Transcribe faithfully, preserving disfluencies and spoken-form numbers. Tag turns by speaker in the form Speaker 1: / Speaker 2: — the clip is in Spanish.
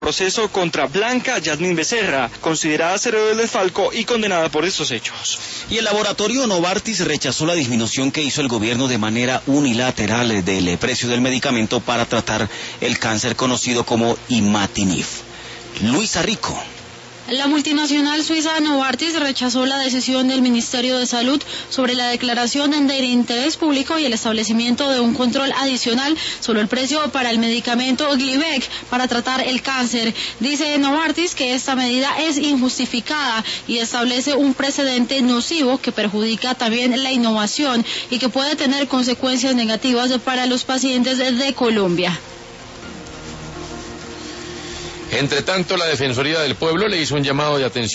Speaker 1: proceso contra Blanca Yasmín Becerra, considerada cero del desfalco y condenada por estos hechos.
Speaker 2: Y el laboratorio Novartis rechazó la disminución que hizo el gobierno de manera unilateral del precio del medicamento para tratar el cáncer conocido como Imatinib. Luisa Rico.
Speaker 3: La multinacional suiza Novartis rechazó la decisión del Ministerio de Salud sobre la declaración de interés público y el establecimiento de un control adicional sobre el precio para el medicamento Glivec para tratar el cáncer. Dice Novartis que esta medida es injustificada y establece un precedente nocivo que perjudica también la innovación y que puede tener consecuencias negativas para los pacientes de Colombia.
Speaker 4: Entre tanto, la Defensoría del Pueblo le hizo un llamado de atención